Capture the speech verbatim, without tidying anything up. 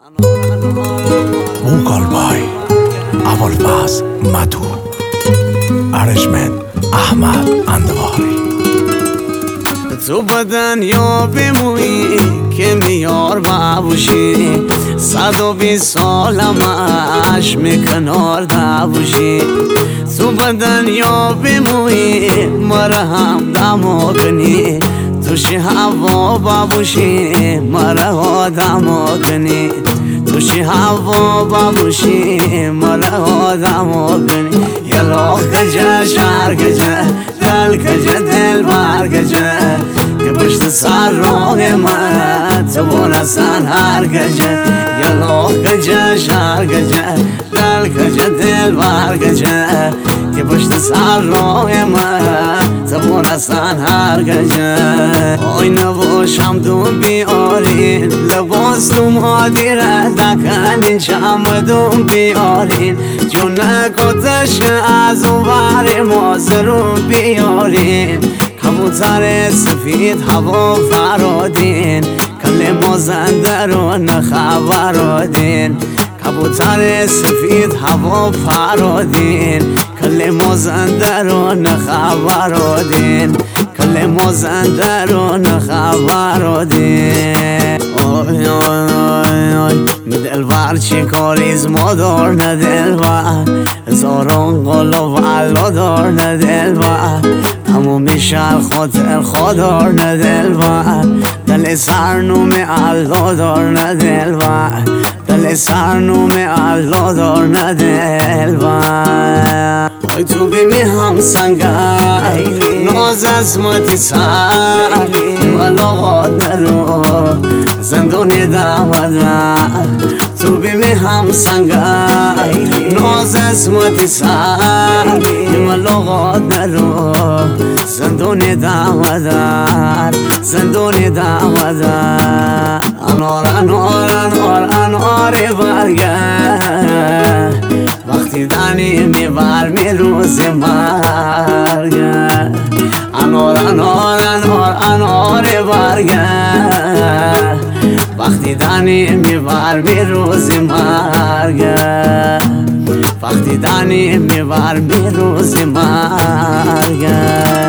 موکالبای ابوالفضل مدو ارنجمنت احمد اندواری. تو بدن یا بمونی که میار بابوشی، صد و بیست سالم عشم کنار نبوشی. تو بدن یا بمونی مرا هم دمو کنی، توشی هوا بابوشی مرا آدمو کنی. توشی هوا بابوشی مرا آدمو کنی. یلا کجا شهر کجا دل کجا دل بر کجا که پشت سر راه من تو بونستن هر کجا. یلا کجا شهر کجا دل کجا دل بر کجا که پشت سر راه من تو بونستن هر کجا. آی نباشم تو بیارین لباس تو مادیره دکنین چمدون بیارین جون نکتش از اون بر مازرون بیارین. کبوتر سفید هوا فرادین کل مازنده رو نخبرادین. کبوتر سفید هوا فرادین کل مازنده رو نخبرادین. کل مازنده رو نخبرادین. آی آی آی آی دلبر چی کاریز مادار نه دلبر، هزاران قلاب علا دار نه دلبر، تمومی شهر خاطر خودار نه دلبر، دل سرنوم علا دار نه دلبر، دل سرنوم علا دار نه دلبر. آی تو بیمی هم سنگری ناز اسمتی سر ملاقات نرو زندونی دمدر. تو بیمی هم سنگری ناز اسمتی سر ملاقات نرو زندونی دمدر زندونی دمدر. انار انار انار انار برگرد وقتی دنی میبر می روز مرگرد. انار انار انار انار برگرد وقتی دنی میبر می روز مرگرد. وقتی دنی میبر می روز مرگرد.